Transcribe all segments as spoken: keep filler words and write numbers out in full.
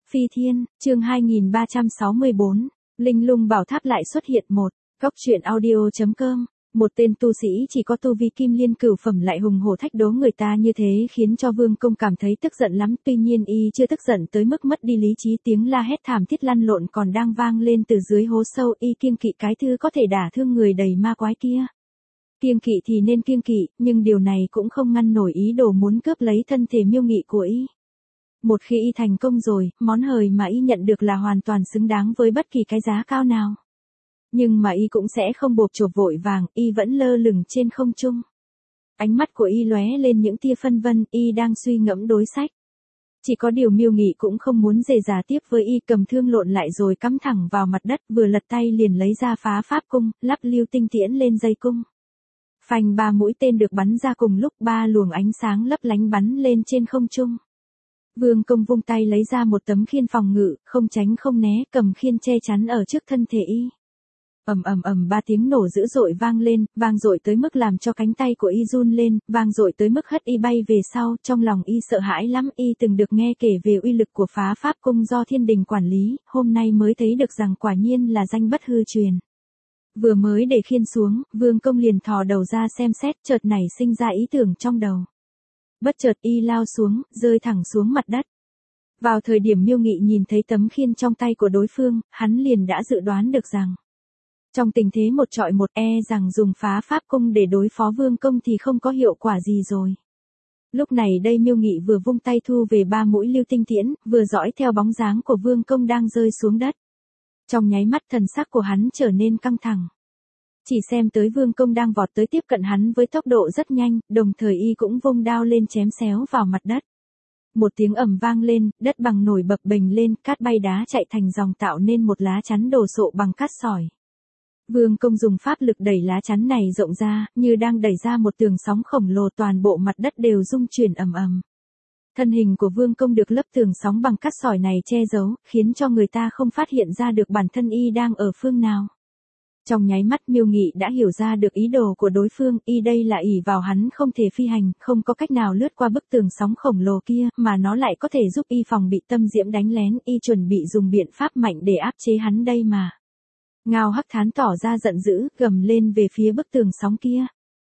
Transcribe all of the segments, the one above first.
Phi Thiên, chương hai nghìn ba trăm sáu mươi bốn, Linh Lung Bảo Tháp lại xuất hiện một, Cốc truyện audio.com, một tên tu sĩ chỉ có tu vi kim liên cửu phẩm lại hùng hổ thách đố người ta như thế khiến cho Vương Công cảm thấy tức giận lắm, tuy nhiên y chưa tức giận tới mức mất đi lý trí, tiếng la hét thảm thiết lăn lộn còn đang vang lên từ dưới hố sâu, y kiêng kỵ cái thứ có thể đả thương người đầy ma quái kia. Kiêng kỵ thì nên kiêng kỵ, nhưng điều này cũng không ngăn nổi ý đồ muốn cướp lấy thân thể Miêu Nghị của y. Một khi y thành công rồi, món hời mà y nhận được là hoàn toàn xứng đáng với bất kỳ cái giá cao nào. Nhưng mà y cũng sẽ không bộp chộp vội vàng, y vẫn lơ lửng trên không trung. Ánh mắt của y lóe lên những tia phân vân, y đang suy ngẫm đối sách. Chỉ có điều Miêu Nghị cũng không muốn dề dà tiếp với y, cầm thương lộn lại rồi cắm thẳng vào mặt đất, vừa lật tay liền lấy ra phá pháp cung, lắp lưu tinh tiễn lên dây cung. Phanh, ba mũi tên được bắn ra cùng lúc, ba luồng ánh sáng lấp lánh bắn lên trên không trung. Vương Công vung tay lấy ra một tấm khiên phòng ngự, không tránh không né, cầm khiên che chắn ở trước thân thể y. Ầm ầm ầm, ba tiếng nổ dữ dội vang lên, vang dội tới mức làm cho cánh tay của y run lên, vang dội tới mức hất y bay về sau, trong lòng y sợ hãi lắm, y từng được nghe kể về uy lực của phá pháp cung do thiên đình quản lý, hôm nay mới thấy được rằng quả nhiên là danh bất hư truyền. Vừa mới để khiên xuống, Vương Công liền thò đầu ra xem xét, chợt nảy sinh ra ý tưởng trong đầu. Bất chợt y lao xuống, rơi thẳng xuống mặt đất. Vào thời điểm Miêu Nghị nhìn thấy tấm khiên trong tay của đối phương, hắn liền đã dự đoán được rằng trong tình thế một trọi một, e rằng dùng phá pháp cung để đối phó Vương Công thì không có hiệu quả gì rồi. Lúc này đây Miêu Nghị vừa vung tay thu về ba mũi lưu tinh tiễn, vừa dõi theo bóng dáng của Vương Công đang rơi xuống đất. Trong nháy mắt thần sắc của hắn trở nên căng thẳng. Chỉ xem tới Vương Công đang vọt tới tiếp cận hắn với tốc độ rất nhanh, đồng thời y cũng vung đao lên chém xéo vào mặt đất. Một tiếng ầm vang lên, đất bằng nổi bập bềnh lên, cát bay đá chạy thành dòng tạo nên một lá chắn đồ sộ bằng cát sỏi. Vương Công dùng pháp lực đẩy lá chắn này rộng ra, như đang đẩy ra một tường sóng khổng lồ, toàn bộ mặt đất đều rung chuyển ầm ầm. Thân hình của Vương Công được lớp tường sóng bằng cát sỏi này che giấu, khiến cho người ta không phát hiện ra được bản thân y đang ở phương nào. Trong nháy mắt Miêu Nghị đã hiểu ra được ý đồ của đối phương, y đây là ỷ vào hắn không thể phi hành, không có cách nào lướt qua bức tường sóng khổng lồ kia, mà nó lại có thể giúp y phòng bị Tâm Diễm đánh lén, y chuẩn bị dùng biện pháp mạnh để áp chế hắn đây mà. Ngao Hắc Thán tỏ ra giận dữ, gầm lên về phía bức tường sóng kia.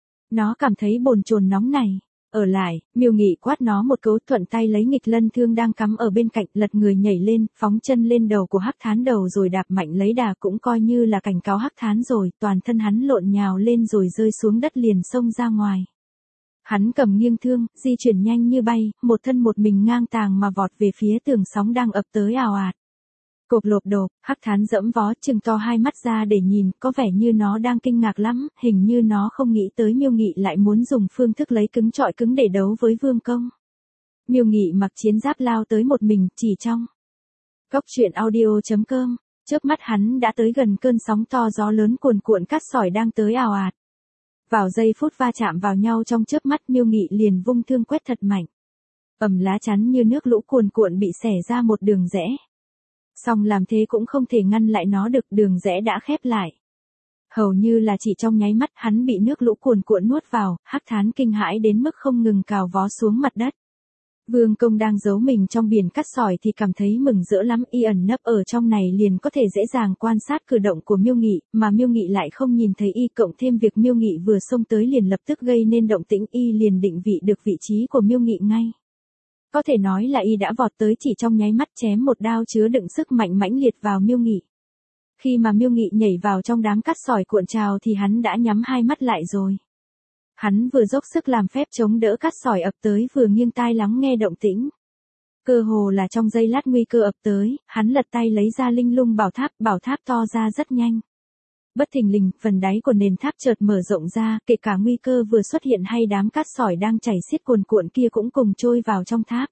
Nó cảm thấy bồn chồn nóng này. Ở lại, Miêu Nghị quát nó một câu, thuận tay lấy nghịch lân thương đang cắm ở bên cạnh, lật người nhảy lên, phóng chân lên đầu của Hắc Thán đầu rồi đạp mạnh lấy đà, cũng coi như là cảnh cáo Hắc Thán rồi, toàn thân hắn lộn nhào lên rồi rơi xuống đất liền xông ra ngoài. Hắn cầm nghiêng thương, di chuyển nhanh như bay, một thân một mình ngang tàng mà vọt về phía tường sóng đang ập tới ào ạt. Cộp lộp độp, Hắc Thán giẫm vó, trừng to hai mắt ra để nhìn, có vẻ như nó đang kinh ngạc lắm, hình như nó không nghĩ tới Miêu Nghị lại muốn dùng phương thức lấy cứng trọi cứng để đấu với Vương Công. Miêu Nghị mặc chiến giáp lao tới một mình, chỉ trong Cốc truyện audio.com, chớp mắt hắn đã tới gần cơn sóng to gió lớn cuồn cuộn cát sỏi đang tới ào ạt. Vào giây phút va chạm vào nhau trong chớp mắt, Miêu Nghị liền vung thương quét thật mạnh. Ầm, lá chắn như nước lũ cuồn cuộn bị xẻ ra một đường rẽ. Song làm thế cũng không thể ngăn lại nó được, đường rẽ đã khép lại. Hầu như là chỉ trong nháy mắt hắn bị nước lũ cuồn cuộn nuốt vào, Hắc Thán kinh hãi đến mức không ngừng cào vó xuống mặt đất. Vương Công đang giấu mình trong biển cát sỏi thì cảm thấy mừng rỡ lắm, y ẩn nấp ở trong này liền có thể dễ dàng quan sát cử động của Miêu Nghị, mà Miêu Nghị lại không nhìn thấy y, cộng thêm việc Miêu Nghị vừa xông tới liền lập tức gây nên động tĩnh, y liền định vị được vị trí của Miêu Nghị ngay. Có thể nói là y đã vọt tới chỉ trong nháy mắt chém một đao chứa đựng sức mạnh mãnh liệt vào Miêu Nghị. Khi mà Miêu Nghị nhảy vào trong đám cát sỏi cuộn trào thì hắn đã nhắm hai mắt lại rồi. Hắn vừa dốc sức làm phép chống đỡ cát sỏi ập tới, vừa nghiêng tai lắng nghe động tĩnh. Cơ hồ là trong giây lát nguy cơ ập tới, hắn lật tay lấy ra Linh Lung Bảo Tháp, bảo tháp to ra rất nhanh. Bất thình lình, phần đáy của nền tháp chợt mở rộng ra, kể cả nguy cơ vừa xuất hiện hay đám cát sỏi đang chảy xiết cuồn cuộn kia cũng cùng trôi vào trong tháp.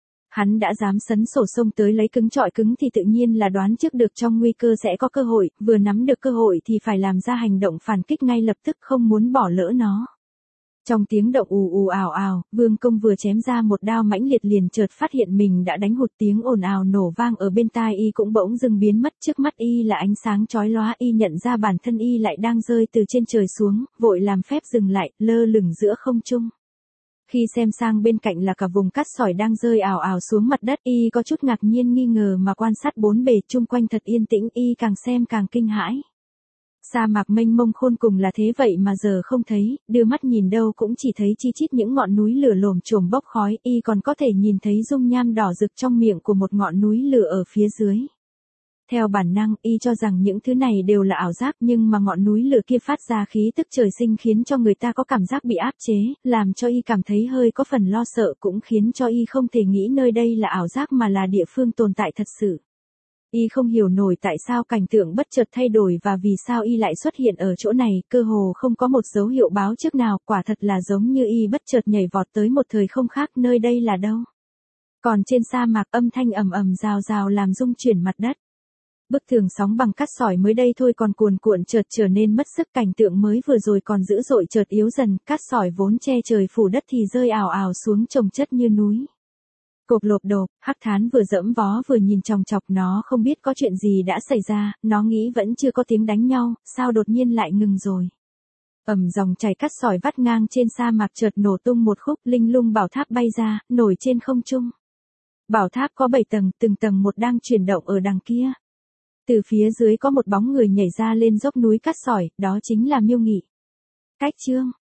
Hắn đã dám sấn sổ xông tới lấy cứng trọi cứng thì tự nhiên là đoán trước được trong nguy cơ sẽ có cơ hội, vừa nắm được cơ hội thì phải làm ra hành động phản kích ngay lập tức, không muốn bỏ lỡ nó. Trong tiếng động ù ù ào ào, Vương Công vừa chém ra một đao mãnh liệt liền chợt phát hiện mình đã đánh hụt, tiếng ồn ào nổ vang ở bên tai y cũng bỗng dưng biến mất, trước mắt y là ánh sáng chói lóa, y nhận ra bản thân y lại đang rơi từ trên trời xuống, vội làm phép dừng lại, lơ lửng giữa không trung. Khi xem sang bên cạnh là cả vùng cát sỏi đang rơi ào ào xuống mặt đất, y có chút ngạc nhiên nghi ngờ mà quan sát bốn bề chung quanh thật yên tĩnh, y càng xem càng kinh hãi. Sa mạc mênh mông khôn cùng là thế vậy mà giờ không thấy, đưa mắt nhìn đâu cũng chỉ thấy chi chít những ngọn núi lửa lồm chồm bốc khói, y còn có thể nhìn thấy dung nham đỏ rực trong miệng của một ngọn núi lửa ở phía dưới. Theo bản năng, y cho rằng những thứ này đều là ảo giác, nhưng mà ngọn núi lửa kia phát ra khí tức trời sinh khiến cho người ta có cảm giác bị áp chế, làm cho y cảm thấy hơi có phần lo sợ, cũng khiến cho y không thể nghĩ nơi đây là ảo giác mà là địa phương tồn tại thật sự. Y không hiểu nổi tại sao cảnh tượng bất chợt thay đổi và vì sao y lại xuất hiện ở chỗ này, cơ hồ không có một dấu hiệu báo trước nào, quả thật là giống như y bất chợt nhảy vọt tới một thời không khác, nơi đây là đâu? Còn trên sa mạc âm thanh ầm ầm rào rào làm rung chuyển mặt đất. Bức tường sóng bằng cát sỏi mới đây thôi còn cuồn cuộn chợt trở nên mất sức, cảnh tượng mới vừa rồi còn dữ dội chợt yếu dần, cát sỏi vốn che trời phủ đất thì rơi ào ào xuống chồng chất như núi. Cộp lộp độp, Hắc Thán vừa dẫm vó vừa nhìn chòng chọc, nó không biết có chuyện gì đã xảy ra, nó nghĩ vẫn chưa có tiếng đánh nhau, sao đột nhiên lại ngừng rồi. Ầm, dòng chảy cát sỏi vắt ngang trên sa mạc chợt nổ tung một khúc, linh lung bảo tháp bay ra, nổi trên không trung. Bảo tháp có bảy tầng, từng tầng một đang chuyển động ở đằng kia. Từ phía dưới có một bóng người nhảy ra lên dốc núi cát sỏi, đó chính là Miêu Nghị. Cách chương